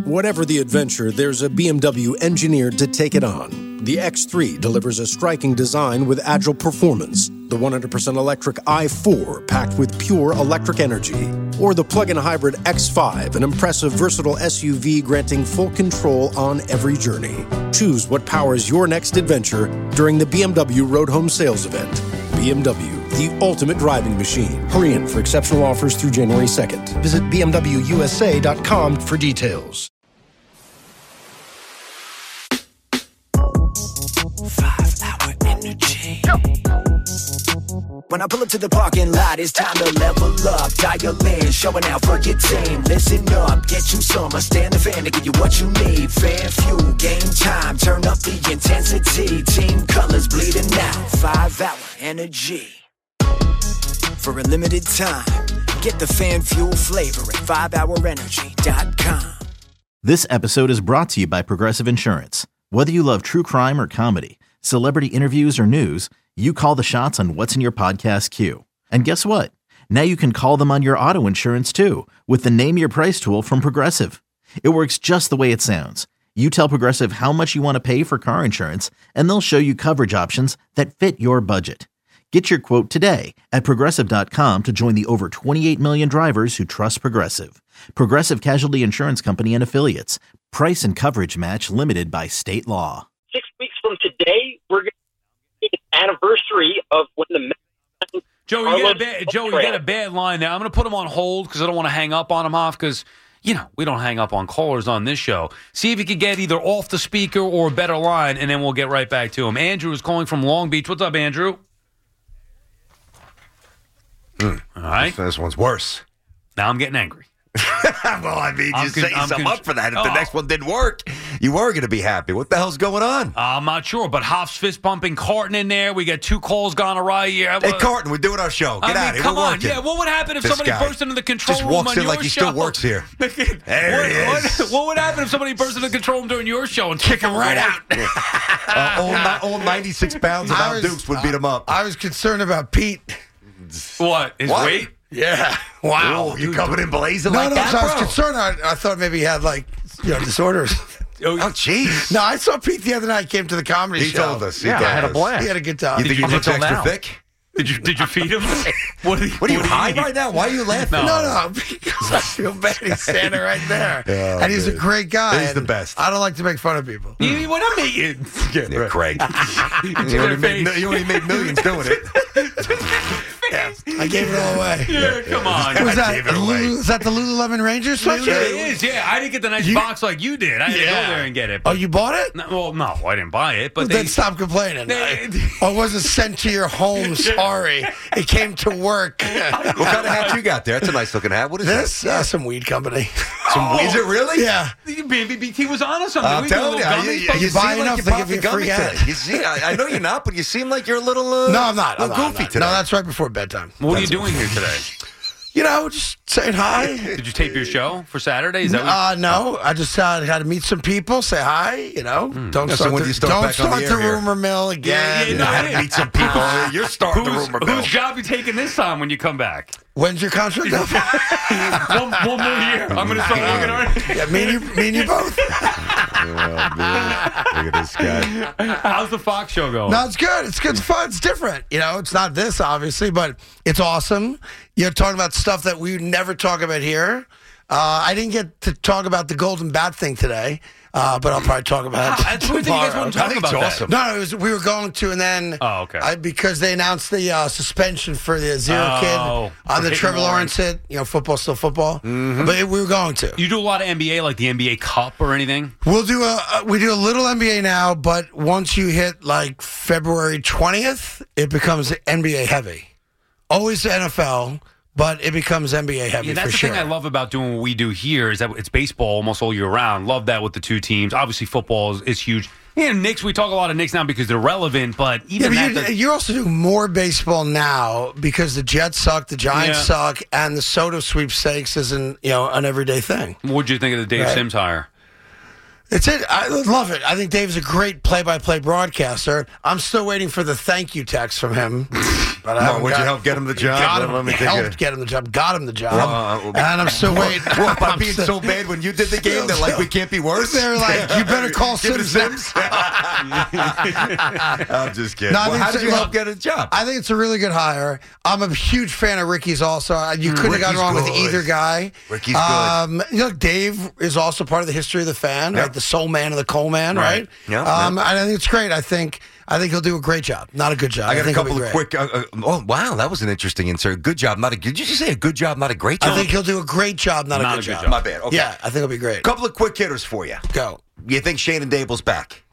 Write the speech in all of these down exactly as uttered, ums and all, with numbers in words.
Whatever the adventure, there's a B M W engineered to take it on. The X three delivers a striking design with agile performance. The one hundred percent electric i four, packed with pure electric energy. Or the plug-in hybrid X five, an impressive, versatile S U V granting full control on every journey. Choose what powers your next adventure during the B M W Road Home Sales Event. B M W, the ultimate driving machine. Hurry in for exceptional offers through January second. Visit b m w u s a dot com for details. Five-hour energy. When I pull up to the parking lot, it's time to level up. Dial in, showing out for your team. Listen up, get you some. I stand the fan to give you what you need. Fan fuel, game time. Turn up the intensity. Team colors bleeding out. Five-hour energy. For a limited time, get the fan fuel flavor at five hour energy dot com. This episode is brought to you by Progressive Insurance. Whether you love true crime or comedy, celebrity interviews or news, you call the shots on what's in your podcast queue. And guess what? Now you can call them on your auto insurance too with the Name Your Price tool from Progressive. It works just the way it sounds. You tell Progressive how much you want to pay for car insurance, and they'll show you coverage options that fit your budget. Get your quote today at progressive dot com to join the over twenty-eight million drivers who trust Progressive. Progressive Casualty Insurance Company and Affiliates. Price and coverage match limited by state law. Six weeks from today, we're going to be an anniversary of when the Mets. Joe, you get a bad, Joe, you get a bad line there. I'm going to put him on hold because I don't want to hang up on him off because, you know, we don't hang up on callers on this show. See if you could get either off the speaker or a better line, and then we'll get right back to him. Andrew is calling from Long Beach. What's up, Andrew? Mm. All right. This one's worse. Now I'm getting angry. Well, I mean, I'm you con- set yourself I'm con- up for that. If oh. the next one didn't work, you were going to be happy. What the hell's going on? I'm not sure, but Hoff's fist pumping Carton in there. We got two calls gone awry here. Hey, Carton, we're doing our show. Get I mean, out of here. come We're on. working. Yeah, what would happen if This somebody guy burst into the control just room walks on in your like he show? still works here. There what, he is. What, what would happen if somebody burst into the control room during your show and kick him right out? uh, old, old ninety-six pounds of Al Dukes would beat him up. I was concerned about Pete. What? His What? weight? Yeah. Wow. Oh, you coming in blazing No, like no, that, so I was bro? concerned. I, I thought maybe he had, like, you know, disorders. Oh, jeez. No, I saw Pete the other night. Came to the comedy He show. told us. He Yeah, told I had a us. blast. He had a good time. You think you he looks until extra now? thick? Did you did you feed him? What, do you- What are you do high eat? right now? Why are you laughing? No. No, no, because I feel bad. He's standing right there. Oh, and he's a man. great guy. He's the and best. I don't like to make fun of people. You, what I mean? Yeah, Craig. You you, already made, you already made millions doing it. Yeah, I gave it all away. Yeah, come on. Was I that, gave it away. Lulu, is that the Lululemon Rangers sweatshirt? Yeah, it is. Yeah, I didn't get the nice You- box like you did. I had to Yeah. go there and get it. Oh, you bought it? No, well, no, I didn't buy it. But Well, they, then stop complaining. they- Oh, it wasn't sent to your home. Sorry. It came to work. What kind of hat you got there? That's a nice looking hat. What is This? Uh, some weed company. that? Some, is it really? Yeah. Baby B T was on or something. I'm We did a telling you, little you, gummy you, poke. you buy seem like enough, you're they give popping you a gummy free hat. today. You see, I, I know you're not, but you seem like you're a little. Uh, No, I'm not. I'm little not, goofy I'm not. today. No, that's right before bedtime. What are you doing here today? You know, just saying hi. Did you tape your show for Saturday? Is that what Uh, no, I just uh, had to meet some people, say hi, you know. Don't Yeah, so start, when the, do you start don't back on the start air the here? rumor mill again. Yeah, You no, had to meet some people. You're starting the Whose, rumor mill. whose job you taking this time when you come back? When's your contract up? one, one more year. I'm going to start working on it. Yeah, me and you, me and you both. Oh, man. Look at this guy. How's the Fox show going? No, it's good. It's good. It's fun. It's different. You know, it's not this, obviously, but it's awesome. You're talking about stuff that we would never talk about here. Uh, I didn't get to talk about the Golden Bat thing today, uh, but I'll probably talk about it I told you guys tomorrow. wouldn't talk I think about it's that. awesome. No, no, it was, we were going to, and then Oh, okay. I, because they announced the uh, suspension for the zero Oh, kid for on the hitting Trevor Lawrence. Lawrence hit. You know, football still football, but it, we were going to. You do a lot of N B A, like the N B A Cup or anything? We'll do a uh, we do a little N B A now, but once you hit like February twentieth, it becomes N B A heavy. Always N F L. But it becomes N B A heavy Yeah, that's for the sure. thing I love about doing what we do here is that it's baseball almost all year round. Love that with the two teams. Obviously, football is, is huge. Yeah, Knicks, we talk a lot of Knicks now because they're relevant, but Yeah, even but that... you, does- you also do more baseball now because the Jets suck, the Giants Yeah. suck, and the Soto sweepstakes isn't, you know, an everyday thing. What'd you think of the Dave Right. Sims hire? It's it. I love it. I think Dave's a great play-by-play broadcaster. I'm still waiting for the thank you text from him. but I Come on, haven't would you got- help get him the job? Got Let- him, let me take helped a- get him the job. Got him the job. Uh, and I'm still waiting. What, by I'm being still- so bad when you did the game that like we can't be worse? They're like, you better call Give it Sims. Sims. I'm just kidding. No, I well, think how it's- did you look, help get a job? I think it's a really good hire. I'm a huge fan of Ricky's also. You couldn't have Ricky's gone wrong with good. either guy. Ricky's good. Um, you know, Dave is also part of the history of the fan, Yep. right? The soul man and the coal man, Right. right? Yeah, Um, yeah. and I think it's great. I think I think he'll do a great job. Not a good job. I got a think he'll couple be of great. quick. Uh, uh, oh, wow, that was an interesting insert. Good job, not a. Did you just say a good job, not a great job? I think he'll do a great job, not, Not a good a good job. job. My bad. Okay. Yeah, I think it'll be great. couple of quick hitters for you. Go. You think Shane and Dable's back?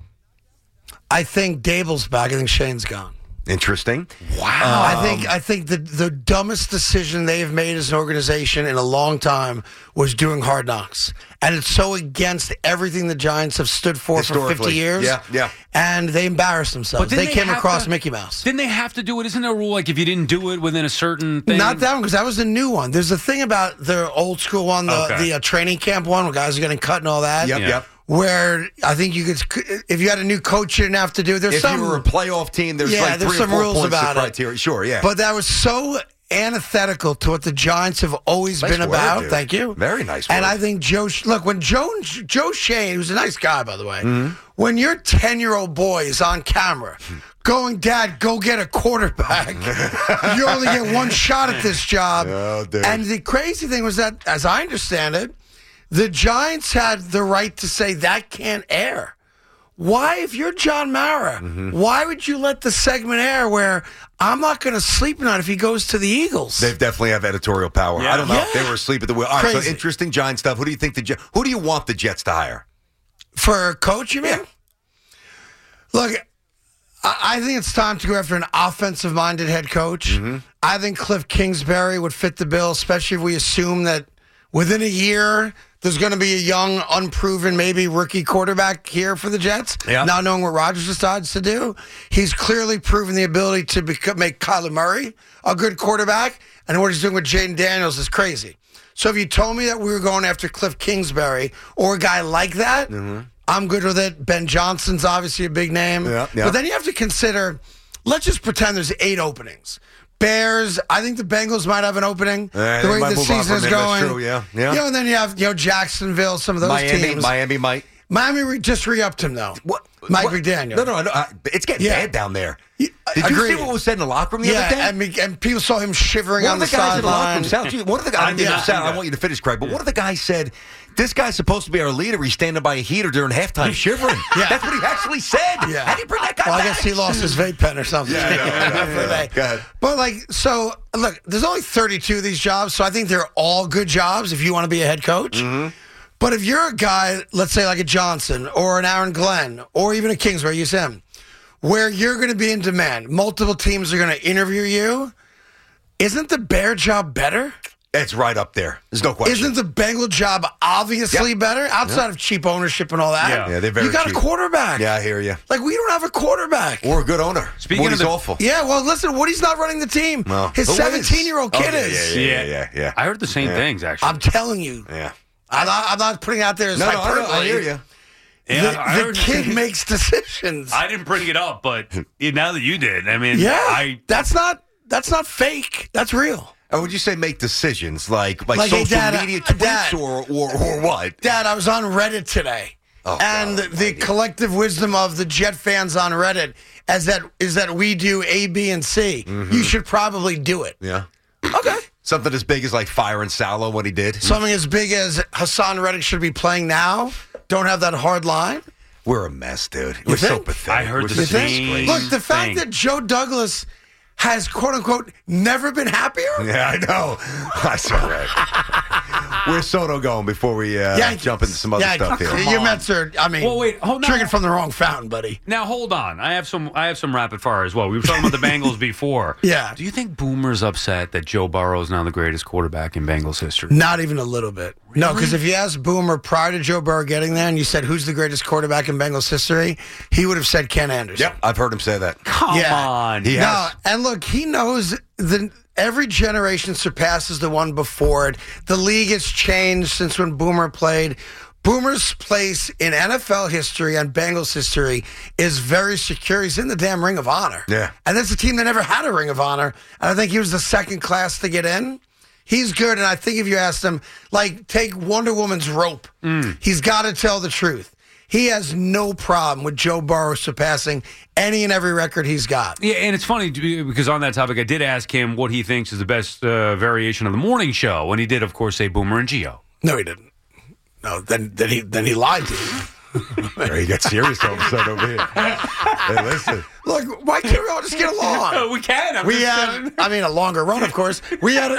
I think Dable's back. I think Shane's gone. Interesting. Wow. I think I think the the dumbest decision they have made as an organization in a long time was doing Hard Knocks, and it's so against everything the Giants have stood for for Historically. fifty years. Yeah, yeah. And they embarrassed themselves. But didn't They they came have across to- Mickey Mouse. Didn't they have to do it? Isn't there a rule like if you didn't do it within a certain thing? Not that one, because that was the new one. There's a thing about the old school one, the Okay. the uh, training camp one, where guys are getting cut and all that. Yep, Yeah. yep. Where I think you could, if you had a new coach, you didn't have to do it. There's If some you were a playoff team, there's Yeah, like there's three some or four rules points about of it. criteria. Sure, yeah. But that was so antithetical to what the Giants have always Nice been word, about. dude. Thank you. Very nice And word. I think Joe, look, when Joe Joe Shane, who's a nice guy, by the way, Mm-hmm. when your ten-year-old boy is on camera going, Dad, go get a quarterback, you only get one shot at this job. Oh, dude. And the crazy thing was that, as I understand it, the Giants had the right to say that can't air. Why, if you're John Mara, Mm-hmm. why would you let the segment air where I'm not going to sleep tonight if he goes to the Eagles? They definitely have editorial power. Yeah. I don't know if Yeah. they were asleep at the wheel. All right, so Crazy. interesting Giant stuff. Who do you think the Jets? Who do you want the Jets to hire? For a coach, you mean? Yeah. Look, I I think it's time to go after an offensive-minded head coach. Mm-hmm. I think Cliff Kingsbury would fit the bill, especially if we assume that within a year there's going to be a young, unproven, maybe rookie quarterback here for the Jets. Yeah. Not knowing what Rodgers decides to do, he's clearly proven the ability to become, make Kyler Murray a good quarterback, and what he's doing with Jaden Daniels is crazy. So if you told me that we were going after Cliff Kingsbury or a guy like that, I'm good with it. Ben Johnson's obviously a big name. Yeah, yeah. But then you have to consider, let's just pretend there's eight openings. Bears, I think the Bengals might have an opening. Eh, the they way might the move on season from is him. That's going. true, yeah, yeah. You know, and then you have, you know, Jacksonville, some of those Miami, teams. Miami might. Miami re- just re-upped him, though. What? Mike what? McDaniel. No, no, no. I, it's getting Yeah. bad down there. Yeah, Did you agreed. see what was said in the locker room the Yeah, other day? and, me- and people saw him shivering One on of the the guys in the locker room, sideline. Sal, gee, one of the guys, I did didn't not Sal, see I that. want you to finish, Craig, but one of the guys said, this guy's supposed to be our leader. He's standing by a heater during halftime shivering. Yeah. That's what he actually said. Yeah. How do you bring that guy Well, I back? guess he lost his vape pen or something. Yeah, I know, I know, For I know. that. Go ahead. But like, so look, there's only thirty-two of these jobs, so I think they're all good jobs if you want to be a head coach. Mm-hmm. But if you're a guy, let's say like a Johnson or an Aaron Glenn or even a Kingsbury, use him, where you're going to be in demand, multiple teams are going to interview you. Isn't the Bear job better? It's right up there. There's no question. Isn't the Bengal job obviously Yep. better outside of cheap ownership and all that? Yeah. Yeah, they're very You got cheap. a quarterback. Yeah, I hear you. Like, we don't have a quarterback. Or a good owner. Speaking Woody's of the- awful. Yeah, well, listen, Woody's not running the team. Well, His who is? seventeen-year-old kid Oh, yeah, is. Yeah, yeah, yeah, yeah. I heard the same Yeah. things, actually. I'm telling you. Yeah. I'm not, I'm not putting it out there as No, no, I, hyperbole. know, I hear you. Yeah, the I the heard- kid makes decisions. I didn't bring it up, but now that you did, I mean, yeah, I that's not that's not fake. That's real. Or would you say make decisions like like, Like, hey, social Dad, media uh, tweets Dad. or, or or what? Dad, I was on Reddit today. Oh, and God, the collective wisdom of the Jet fans on Reddit is that is that we do A, B, and C. You should probably do it. Yeah. Okay. Something as big as like firing Salo what he did. Something as big as Hassan Reddick should be playing now. Don't have that hard line. We're a mess, dude. We're so think? pathetic. I heard We're the so same disgraced. Look, the fact thing. that Joe Douglas has, quote unquote, never been happier. Yeah, I know. I saw that. Where's Soto going before we uh, Yankees. jump into some other Yeah, stuff here? Your Come on. Mets are, I mean, Well, wait, hold on. drinking from the wrong fountain, buddy. Now hold on. I have some. I have some rapid fire as well. We were talking about the Bengals before. Yeah. Do you think Boomer's upset that Joe Burrow is now the greatest quarterback in Bengals history? Not even a little bit. No, because if you asked Boomer prior to Joe Burrow getting there and you said, who's the greatest quarterback in Bengals history, he would have said Ken Anderson. Yep, I've heard him say that. Come Yeah. on. He No, has. and look, he knows that every generation surpasses the one before it. The league has changed since when Boomer played. Boomer's place in N F L history and Bengals history is very secure. He's in the damn Ring of Honor. Yeah. And that's a team that never had a Ring of Honor. And I think he was the second class to get in. He's good. And I think if you asked him, like, take Wonder Woman's rope, mm. he's got to tell the truth. He has no problem with Joe Burrow surpassing any and every record he's got. Yeah, and it's funny because on that topic, I did ask him what he thinks is the best uh, variation of the morning show. And he did, of course, say Boomer and Gio. No, he didn't. No, then then he then he lied to you. He got serious all of a sudden over here. Hey, listen. Look, why can't we all just get along? No, we can. I'm we had, I mean, a longer run, of course. We had.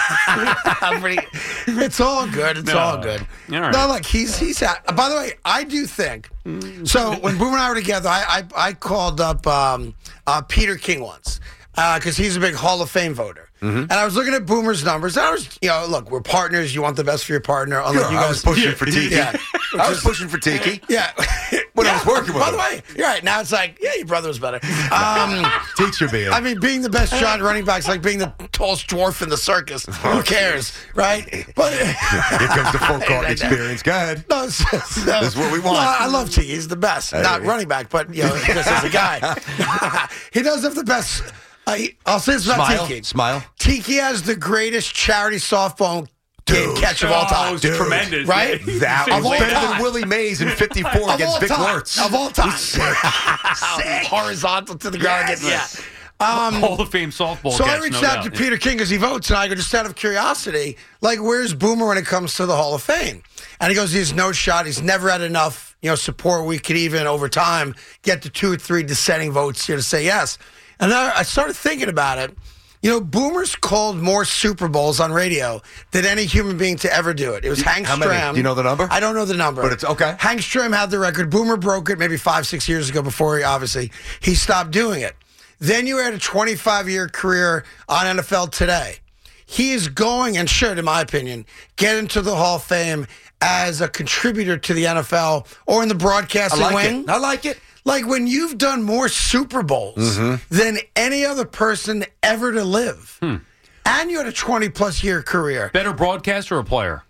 A, pretty, it's all good. It's no. all good. All right. No, look, he's he's. At, by the way, I do think. So when Boomer and I were together, I I, I called up um, uh, Peter King once because uh, he's a big Hall of Fame voter. Mm-hmm. And I was looking at Boomer's numbers. And I was, you know, look, we're partners. You want the best for your partner. Unlike sure, you guys, I was pushing yeah, for Tiki. Yeah. I was pushing for Tiki. Yeah. When yeah, I was working with by him. the way, you're right. Now it's like, yeah, your brother was better. Um, Teacher being. I mean, being the best shot running back is like being the tallest dwarf in the circus. Who cares, right? But here comes the full court experience. Go ahead. No, so, so, this is what we want. No, I love Tiki. He's the best. Not running back, but you know, just as a guy. He does have the best. Uh, he, I'll say this about Smile. Tiki. Smile. Tiki has the greatest charity softball game catch of all time. Oh, it was Dude. tremendous. Right? That Of was all better time. than Willie Mays in fifty-four Of against all Vic time. Wirtz. Of all time. Sick. Horizontal to the ground. Yes. Yeah. Um, Hall of Fame softball so catch, I reached no out doubt. to Peter King because he votes, and I go, just out of curiosity, like, where's Boomer when it comes to the Hall of Fame? And he goes, he has no shot. He's never had enough, you know, support. We could even, over time, get to two or three dissenting votes here to say yes. And then I started thinking about it. You know, Boomer's called more Super Bowls on radio than any human being to ever do it. It was Hank How Stram. many? Do you know the number? I don't know the number. But it's okay. Hank Stram had the record. Boomer broke it maybe five, six years ago before he, obviously, he stopped doing it. Then you had a twenty-five-year career on N F L Today. He is going, and should, in my opinion, get into the Hall of Fame as a contributor to the N F L or in the I broadcasting like wing. it. I like it. Like when you've done more Super Bowls Mm-hmm. than any other person ever to live, Hmm. and you had a twenty-plus year career. Better broadcaster or player?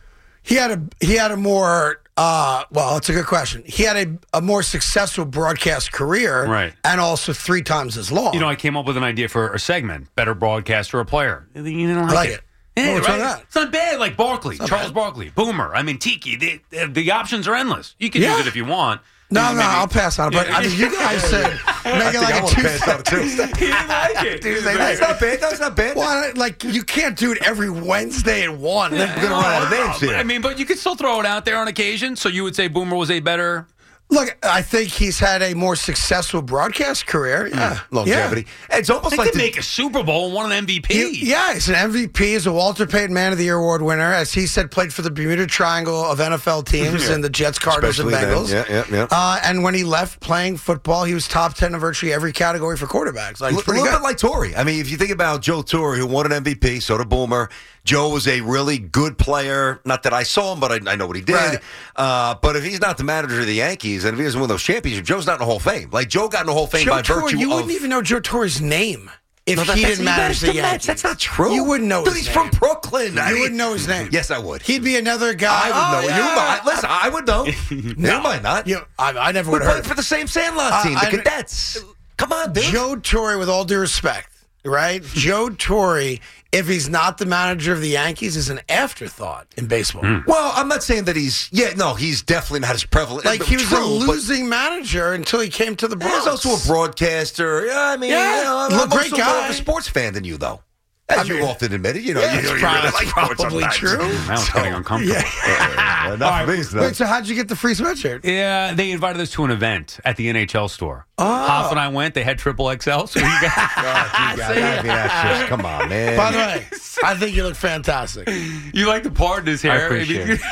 He had a he had a more uh, well, it's a good question. He had a, a more successful broadcast career, Right. and also three times as long. You know, I came up with an idea for a segment. Better broadcaster or player? You don't like, like it. it. Yeah, Oh, what's right? wrong with that? It's not bad. Like Barkley, not Charles bad. Barkley, Boomer. I mean, Tiki. The, the, the options are endless. You can Yeah. use it if you want. No, Maybe- no, I'll pass on it. But Yeah. I mean, you guys said make I it think like I a want to two pass on it, too. He didn't like it. Tuesday That's night. not bad. That's not bad. Well, like you can't do it every Wednesday at one. We're going to run out of names here. I mean, but you could still throw it out there on occasion. So you would say Boomer was a better. Look, I think he's had a more successful broadcast career. Yeah, Longevity. It's I almost think like they the, make a Super Bowl and won an M V P. He- yeah, he's an M V P. He's a Walter Payton Man of the Year award winner. As he said, played for the Bermuda Triangle of N F L teams and the Jets, Cardinals, Especially and Bengals. then. Yeah, yeah, yeah. Uh, and when he left playing football, he was top ten in virtually every category for quarterbacks. Like, a pretty little good. bit like Torrey. I mean, if you think about Joe Torrey, who won an M V P, so did Boomer. Joe was a really good player. Not that I saw him, but I, I know what he did. Right. Uh, but if he's not the manager of the Yankees, and if he doesn't win those championships, Joe's not in the Hall of Fame. Like, Joe got in the Hall of Fame Joe by Torre, virtue you of... wouldn't even know Joe Torre's name if No, that- he that's- didn't manage the Mets. Yankees. That's not true. You wouldn't know Dude, his he's name. from Brooklyn. I You mean- wouldn't know his name. Yes, I would. He'd be another guy. I would know. Oh, You yeah. might. Listen, I would know. You might not. You, I, I never We would have played heard. for the same Sandlot Uh, team, the I- Cadets. Come on, dude. Joe Torre, with all due respect, right? Joe Torre, if he's not the manager of the Yankees, is an afterthought in baseball. Well, I'm not saying that he's... Yeah, no, he's definitely not as prevalent. Like, he was True, a but- losing manager until he came to the He's Bronx. also a broadcaster. Yeah, I mean, Yeah, you know, I'm, look, I'm great also more guy. of a sports fan than you, though. As I you mean- often admitted, you know, Yeah, you, it's you probably- really like sports probably sometimes. true. Now it's getting uncomfortable. Uh, not for me, so. Wait, so how'd you get the free sweatshirt? Yeah, they invited us to an event at the N H L store. Oh. Hoff and I went. They had triple X L. So you got, God, you got- I mean, that's just, come on, man. By the way, I think you look fantastic. you like the part in his hair. I appreciate it.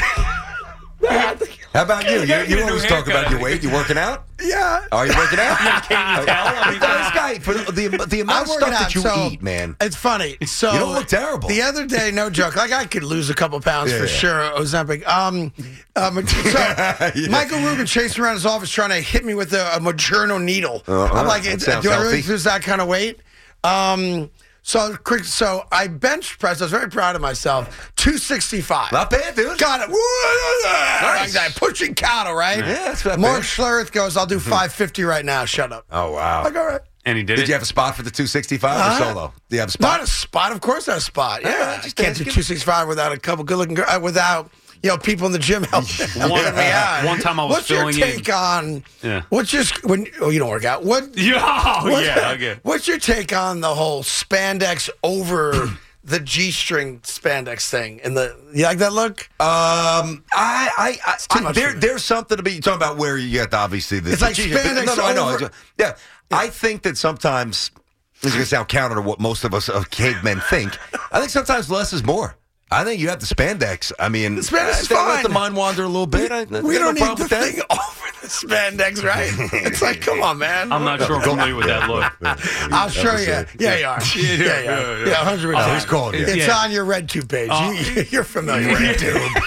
How about you? You, Get you a new always talk haircut. about your weight. You working out? Yeah. Are you working out? Can you tell? I mean, this guy, for the, the, the amount I'm of working stuff that out, you so eat, man. It's funny. So You don't look terrible. The other day, no joke, like I could lose a couple pounds Yeah, for yeah. sure, Ozempic. Um, um, so Yeah. Michael Rubin chasing around his office trying to hit me with a, a Majerno needle. Uh-huh. I'm like, That it's- sounds do I really healthy. lose that kind of weight? Um, So quick. So I bench pressed. I was very proud of myself. two sixty-five. Not bad, dude. Got it. Nice. Like that. Pushing cattle, right? Yeah, that's not Mark bad. Schlereth goes, I'll do five fifty right now. Shut up. Oh, wow. Like, all right. And he did, Did it. you have a spot for the two sixty-five Uh-huh. or solo? Do you have a spot? Not a spot. Of course, not a spot. Yeah, Yeah, I just can't do asking. two sixty-five without a couple good-looking girls. Without you know people in the gym helping One- helping me out. one time I was What's your filling in- take on? Yeah. What's your when? Oh, you don't work out. What? Yeah, oh, what- yeah, okay. What's your take on the whole spandex over the G-string spandex thing? And the you like that look? Um, I, I, I, too I much there, for me. there's something to be. You're talking about where you get the, obviously the. It's the like G- spandex No, no, I know. over- It's- Yeah, I think that sometimes this is going to sound counter to what most of us of cavemen think. I think sometimes less is more. I think you have the spandex. I mean, The spandex I is think let fine. the mind wander a little bit. I, We don't no need the problem with that. thing over the spandex, right? It's like, come on, man. I'm not sure I'm familiar with that look. I'll show you. Yeah, you are. Yeah, yeah, yeah, yeah. yeah. Yeah, one hundred percent. Oh, he's calling you. It's Yeah. on your RedTube page. Oh. You, you're familiar with RedTube.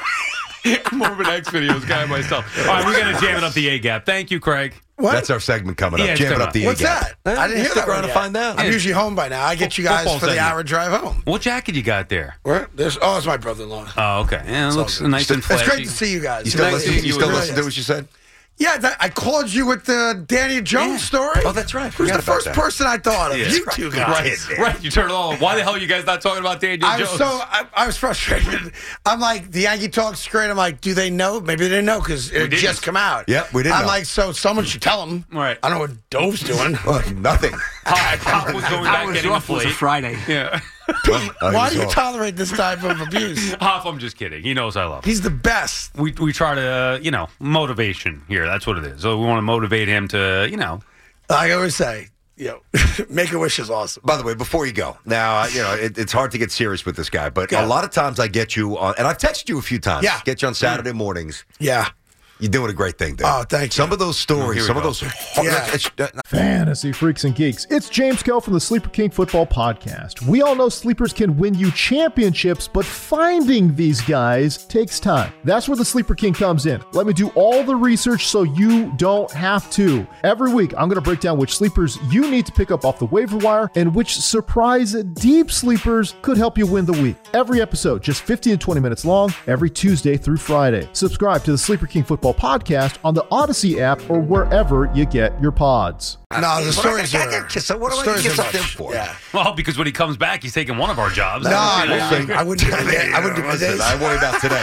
I'm more of an X videos guy myself. All right, we're going to jam it up the A-gap. Thank you, Craig. What? That's our segment coming up. Yeah, it's Jam it coming up the up. What's A-gap. that? I didn't hear Stick that around one to yet. find out. I'm usually home by now. I get you guys Football for the segment. hour drive home. What jacket you got there? Where? There's, oh, it's my brother-in-law. Oh, okay. Yeah, it looks good. nice and It's flashy. great to see you guys. You still Nice listen? seeing You you still again. listen to what you said? Yeah, that, I called you with the Danny Jones Yeah. story. Oh, that's right. Who's Forgot the about first that. person I thought of? Yeah. You two guys. Right, right. You turn it on. Why the hell are you guys not talking about Daniel I Jones? was so I, I was frustrated. I'm like, the Yankee talk's great. I'm like, do they know? Maybe they didn't know because it had didn't. just come out. Yep, we didn't I'm know. like, so someone should tell them. Right. I don't know what Dove's doing. Oh, nothing. Pop, Pop was going back getting a plate. Friday. Yeah. Oh, Why he do you was off. tolerate this type of abuse? Hop, I'm just kidding. He knows I love him. He's the best. We, we try to, uh, you know, motivation here. That's what it is. So we want to motivate him to, you know. Like I always say, you know, Make a Wish is awesome. By the way, before you go, now uh, you know it, it's hard to get serious with this guy, but Yeah. a lot of times I get you on, and I've texted you a few times. Yeah. Get you on Saturday mornings. Yeah. You're doing a great thing, dude. Oh, thank you. Some of those stories, Here we some of go. those. Hard, Yeah. it's- uh, Fantasy Freaks and Geeks. It's James Kell from the Sleeper King Football Podcast. We all know sleepers can win you championships, but finding these guys takes time. That's where the Sleeper King comes in. Let me do all the research so you don't have to. Every week, I'm going to break down which sleepers you need to pick up off the waiver wire and which surprise deep sleepers could help you win the week. Every episode, just fifteen to twenty minutes long, every Tuesday through Friday. Subscribe to the Sleeper King Football Podcast on the Odyssey app or wherever you get your pods. No, the stories I- I- are. I- so what do I stories get are something much. for? Yeah. Well, because when he comes back, he's taking one of our jobs. No, I, You know, wouldn't- I wouldn't do it. I wouldn't do it. Listen, I worry about today.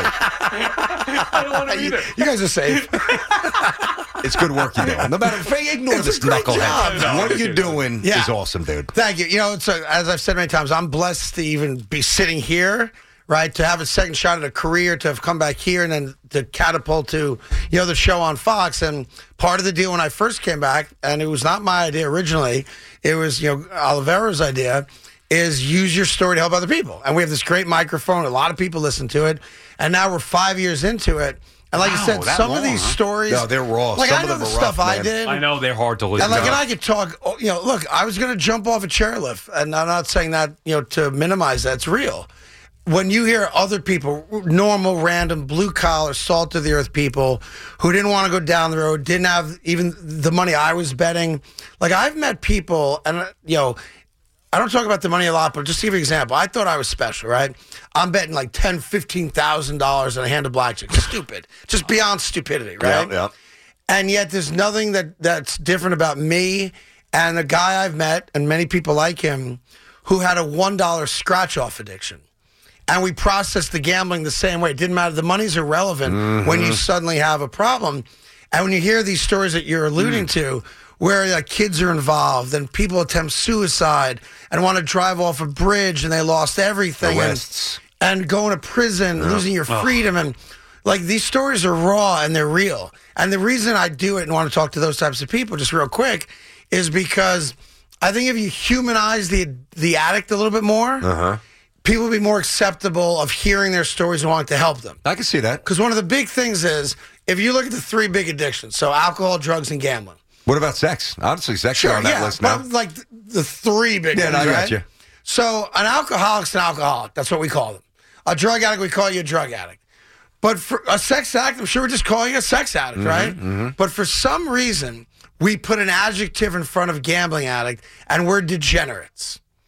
I don't want to You, either. you guys are safe. It's good work you're doing. No matter if you ignore It's a this great knucklehead. job. What you're doing Yeah. is awesome, dude. Thank you. You know, it's a, as I've said many times, I'm blessed to even be sitting here, right? To have a second shot at a career, to have come back here, and then to catapult to, you know, the show on Fox. And part of the deal when I first came back, and it was not my idea originally, it was, you know, Oliveira's idea, is use your story to help other people. And we have this great microphone. A lot of people listen to it. And now we're five years into it. And like Wow, I said, that some long, of these huh? stories. No, they're raw. Like Some I of know them the are stuff rough, I man. did. I know they're hard to listen And like, to. and I could talk. oh, You know, look, I was going to jump off a chairlift, and I'm not saying that, you know, to minimize that. It's real. When you hear other people, normal, random, blue collar, salt of the earth people who didn't want to go down the road, didn't have even the money I was betting. Like I've met people, and uh, you know, I don't talk about the money a lot, but just to give you an example, I thought I was special, right? I'm betting like ten, fifteen thousand dollars on a hand of blackjack. Stupid, just beyond stupidity, right? Yeah, yeah. And yet there's nothing that, that's different about me and a guy I've met and many people like him who had a one dollar scratch-off addiction. And we processed the gambling the same way. It didn't matter. The money's irrelevant Mm-hmm. when you suddenly have a problem. And when you hear these stories that you're alluding Mm. to, where like kids are involved and people attempt suicide and want to drive off a bridge and they lost everything. and- Arrests. And, going to prison, losing your freedom. And like these stories are raw and they're real. And the reason I do it and want to talk to those types of people just real quick is because I think if you humanize the the addict a little bit more, Uh-huh. people will be more acceptable of hearing their stories and wanting to help them. I can see that. Because one of the big things is if you look at the three big addictions, so alcohol, drugs, and gambling. What about sex? Honestly, sex is on that yeah, list now. but like the, the three big Yeah, ones, no, I got right? you. So an alcoholic's an alcoholic. That's what we call them. A drug addict, we call you a drug addict. But for a sex addict, I'm sure we're just calling you a sex addict, Mm-hmm, right? But for some reason, we put an adjective in front of gambling addict, and we're degenerates.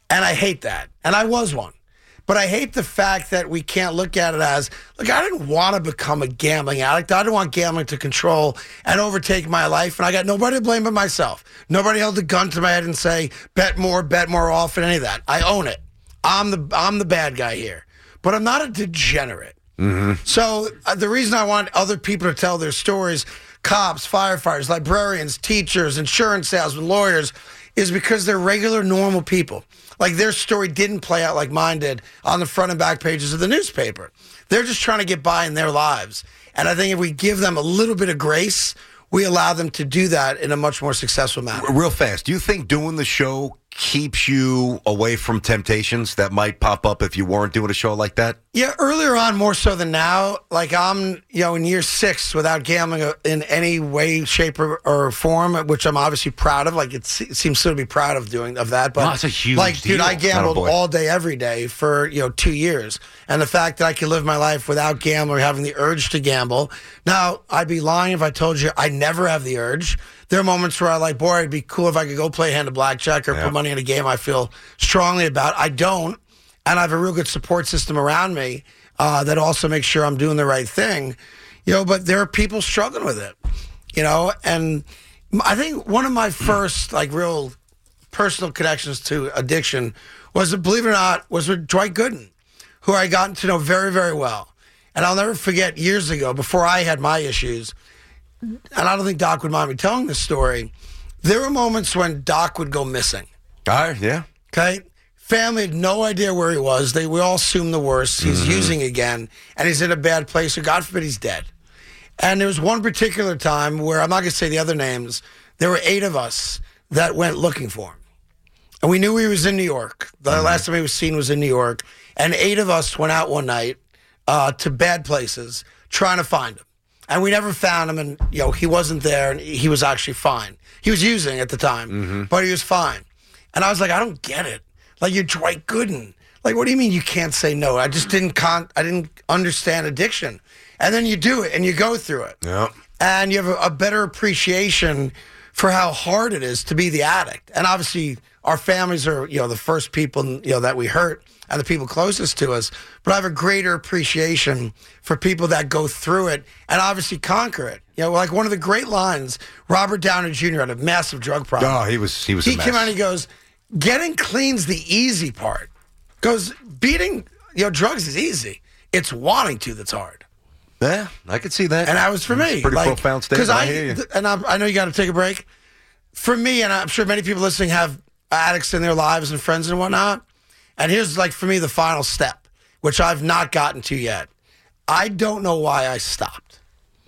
And I hate that. And I was one. But I hate the fact that we can't look at it as, look, I didn't want to become a gambling addict. I didn't want gambling to control and overtake my life. And I got nobody to blame but myself. Nobody held a gun to my head and say, bet more, bet more often, any of that. I own it. I'm the I'm the bad guy here. But I'm not a degenerate. Mm-hmm. So uh, the reason I want other people to tell their stories, cops, firefighters, librarians, teachers, insurance salesmen, lawyers, is because they're regular, normal people. Like, their story didn't play out like mine did on the front and back pages of the newspaper. They're just trying to get by in their lives. And I think if we give them a little bit of grace, we allow them to do that in a much more successful manner. Real fast, do you think doing the show keeps you away from temptations that might pop up if you weren't doing a show like that? Yeah, earlier on, more so than now. Like, I'm, you know, in year six without gambling in any way, shape, or, or form, which I'm obviously proud of. Like, it, se- it seems silly to be proud of doing of that. But no, it's a huge like, deal. dude, I gambled Oh, boy. all day, every day for, you know, two years. And the fact that I could live my life without gambling or having the urge to gamble. Now, I'd be lying if I told you I never have the urge. There are moments where I like, boy, it'd be cool if I could go play a hand of blackjack or Yeah. put money in a game I feel strongly about. I don't. And I have a real good support system around me uh, that also makes sure I'm doing the right thing. You know, but there are people struggling with it, you know. And I think one of my first, like, real personal connections to addiction was, believe it or not, was with Dwight Gooden, who I got to know very, very well. And I'll never forget, years ago, before I had my issues, and I don't think Doc would mind me telling this story, there were moments when Doc would go missing. All right, yeah. Okay? Family had no idea where he was. They we all assumed the worst. He's mm-hmm. using again, and he's in a bad place, or God forbid he's dead. And there was one particular time where, I'm not going to say the other names, there were eight of us that went looking for him. And we knew he was in New York. The mm-hmm. last time he was seen was in New York. And eight of us went out one night uh, to bad places trying to find him. And we never found him, and, you know, he wasn't there, and he was actually fine. He was using at the time, mm-hmm. but he was fine. And I was like, I don't get it. Like, you're Dwight Gooden. Like, what do you mean you can't say no? I just didn't con- I didn't understand addiction. And then you do it, and you go through it. Yeah. And you have a, a better appreciation for how hard it is to be the addict. And obviously, our families are, you know, the first people, you know, that we hurt, and the people closest to us. But I have a greater appreciation for people that go through it and obviously conquer it. You know, like one of the great lines, Robert Downey Junior had a massive drug problem. Oh, he was he was He a mess. came out and he goes, getting clean's the easy part. Goes, beating, you know, drugs is easy. It's wanting to that's hard. Yeah, I could see that. And that was for me. Pretty like, profound statement. I, I hear you. Th- and I, I know you got to take a break. For me, and I'm sure many people listening have addicts in their lives and friends and whatnot. And here's, like, for me, the final step, which I've not gotten to yet. I don't know why I stopped.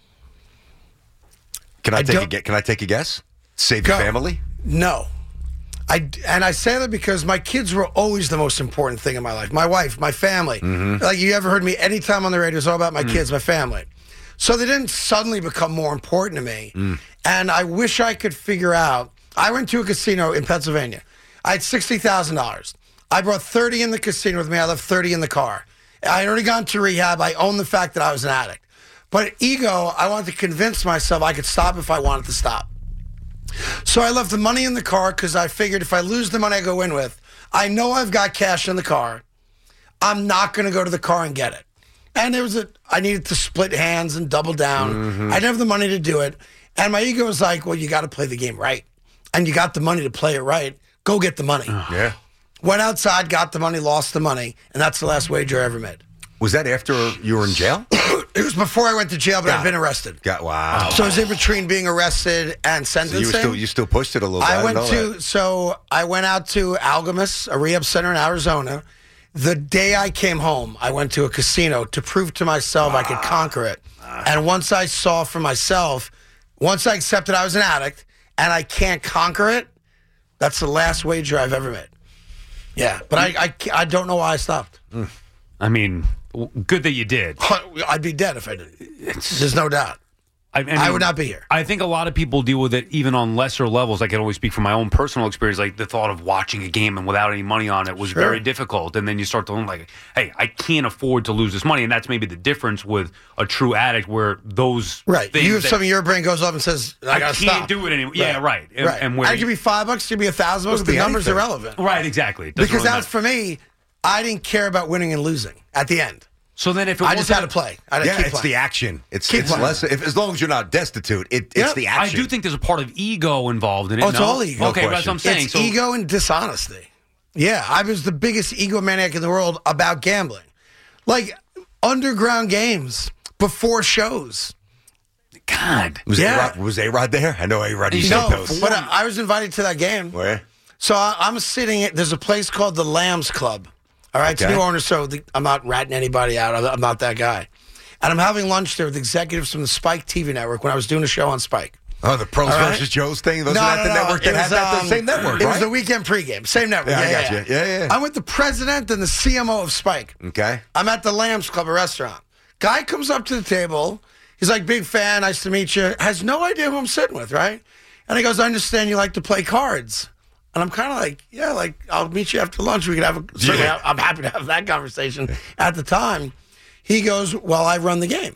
Can I, I take a don't- gue- Can I take a guess? Save Go. your family? No. I, and I say that because my kids were always the most important thing in my life. My wife, my family. Mm-hmm. Like, you ever heard me anytime on the radio, it's all about my mm. kids, my family. So they didn't suddenly become more important to me. Mm. And I wish I could figure out. I went to a casino in Pennsylvania. I had sixty thousand dollars. I brought thirty in the casino with me. I left thirty in the car. I had already gone to rehab. I owned the fact that I was an addict. But ego, I wanted to convince myself I could stop if I wanted to stop. So I left the money in the car because I figured if I lose the money I go in with, I know I've got cash in the car. I'm not going to go to the car and get it. And there was a, I needed to split hands and double down. Mm-hmm. I didn't have the money to do it. And my ego was like, well, you got to play the game right. And you got the money to play it right. Go get the money. Yeah. Went outside, got the money, lost the money. And that's the last wager I ever made. Was that after you were in jail? It was before I went to jail, but Got I'd been arrested. Got wow. So it was in between being arrested and So sentencing. you were still you still pushed it a little bit. I I went didn't know to that. so I went out to Algamus, a rehab center in Arizona. The day I came home, I went to a casino to prove to myself I could conquer it. And once I saw for myself, once I accepted I was an addict and I can't conquer it, that's the last wager I've ever made. Yeah, but I I, I don't know why I stopped. I mean, w- good that you did. I'd be dead if I didn't. There's no doubt. I, I, mean, I would not be here. I think a lot of people deal with it even on lesser levels. I can only speak from my own personal experience. Like the thought of watching a game and without any money on it was Sure. very difficult. And then you start to learn, like, hey, I can't afford to lose this money. And that's maybe the difference with a true addict, where those Right. things You have that- something, your brain goes up and says, I, I gotta can't stop. do it anymore. Yeah, right. And, right. and where I could be five bucks, it could be a thousand bucks. Could The be numbers anything. are irrelevant. right, exactly. It doesn't Because really that's matter. for me. I didn't care about winning and losing at the end. So then if it I just had wasn't- to play. I had to Yeah, keep it's playing. the action. It's, Keep it's playing. less. If, as long as you're not destitute, it, Yeah. it's the I action. do think there's a part of ego involved in it. Oh, it's no? all ego. Okay, No but that's what I'm saying. It's so, ego and dishonesty. Yeah, I was the biggest egomaniac in the world about gambling. Like underground games before shows. God. was Yeah. A-Rod, was A-Rod there? I know A-Rod used No, to post. but I, I was invited to that game. Where? So I, I'm sitting at, there's a place called the Lambs Club. All right, it's Okay. new owner, so the, I'm not ratting anybody out. I'm, I'm not that guy. And I'm having lunch there with executives from the Spike T V network when I was doing a show on Spike. Oh, the Pros All right. versus Joes thing? Those No, are not no, the no, network that it had was, that? The um, same network, It right? was the weekend pregame, same network. Yeah, Yeah, I got yeah, you. Yeah, yeah. I'm with the president and the C M O of Spike. Okay. I'm at the Lambs Club, a restaurant. Guy comes up to the table. He's like, big fan, nice to meet you. Has no idea who I'm sitting with, right? And he goes, I understand you like to play cards. And I'm kind of like, yeah, like, I'll meet you after lunch. We can have a, certainly Yeah. I'm happy to have that conversation. At the time, he goes, well, I run the game.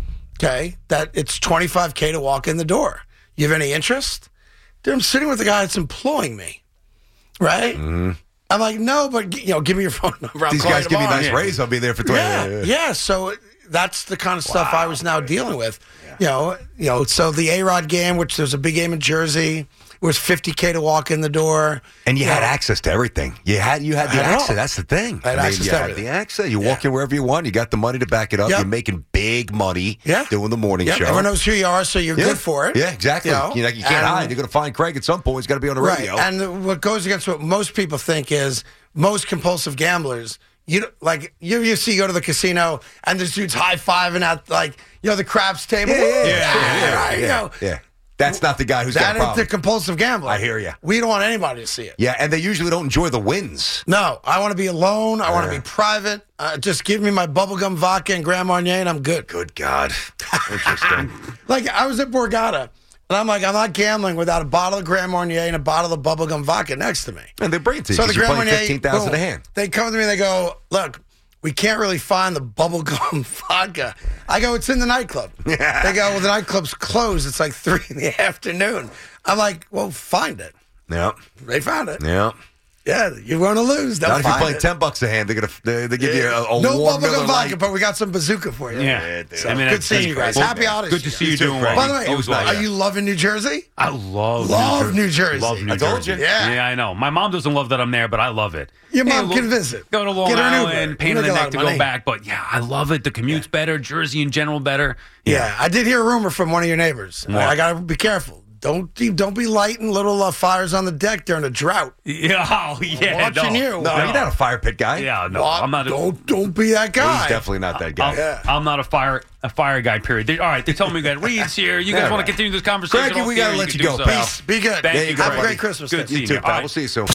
Okay, that it's twenty-five K to walk in the door. You have any interest? Dude, I'm sitting with the guy that's employing me, right? I'm like, no, but, you know, give me your phone number. I'll These call guys you give me a tomorrow. nice raise. I'll be there for twenty. Yeah, yeah. So that's the kind of stuff I was now dealing with. You know, you know. So the A-Rod game, which there's a big game in Jersey, it was fifty K to walk in the door. And you had know. access to everything. You had you had the I had it access. all. That's the thing. I had access you to had everything. the access. You Yeah. walk in wherever you want. You got the money to back it up. Yep. You're making big money Yeah. doing the morning Yep, show. everyone knows who you are, so you're yeah. good for it. Yeah, exactly. You know? You know, you can't And- hide. You're going to find Craig at some point. He's got to be on the Right. radio. And what goes against what most people think is most compulsive gamblers. You know, like you, you see, you go to the casino and this dude's high fiving at like you know the craps table. yeah, yeah, Woo! yeah, yeah, yeah, right, you yeah, know. yeah. That's not the guy who's got That a ain't the problem. compulsive gambler. I hear ya. We don't want anybody to see it. Yeah, and they usually don't enjoy the wins. No, I want to be alone. I want to Yeah. be private. Uh, just give me my bubblegum vodka and Grand Marnier, and I'm good. Good God. Interesting. Like I was at Borgata, and I'm like, I'm not gambling without a bottle of Grand Marnier and a bottle of bubblegum vodka next to me. And they bring it to you because you're playing fifteen thousand a hand. They come to me and they go, look, we can't really find the bubblegum vodka. I go, it's in the nightclub. Yeah. They go, well, the nightclub's closed. It's like three in the afternoon. I'm like, well, find it. Yeah, They found it. yeah. Yeah, you're going to lose. They'll Not if you're find playing it. ten bucks a hand. They're gonna they, they give you a, a no warm Miller bubblegum vodka, Lite. but we got some bazooka for you. Yeah. dude. So, I mean, good that's- seeing you that's guys. great. Happy holidays. Good to see you You too, doing Frank. well. By the way, Always nice. are well. you loving New Jersey? I love Love New New Jersey. Love New I told Jersey. you. Yeah. yeah, I know. My mom doesn't love that I'm there, but I love it. Your Hey, mom look, can visit. Go to Long Get her an Island, Uber. pain You in the make a lot neck of to go money. back. But yeah, I love it. The commute's better. Jersey in general better. Yeah, I did hear a rumor from one of your neighbors. What? I, I got to be careful. Don't don't be lighting little uh, fires on the deck during a drought. Yeah, oh, yeah. watching no. you. No, No. you're not a fire pit guy. Yeah, no. What? I'm not. A, don't don't be that guy. He's definitely not that guy. I'm, Yeah. I'm not a fire a fire guy. Period. They, all right, they told me we got Reed's here. You guys All want right. to continue this conversation? Craigie, off we the air, gotta let can you do go, so. pal. Peace. Be good. Thank There you, you go, Have a Craigie. great Christmas. Good Day. seeing You too, you. pal. All We'll right. see you soon.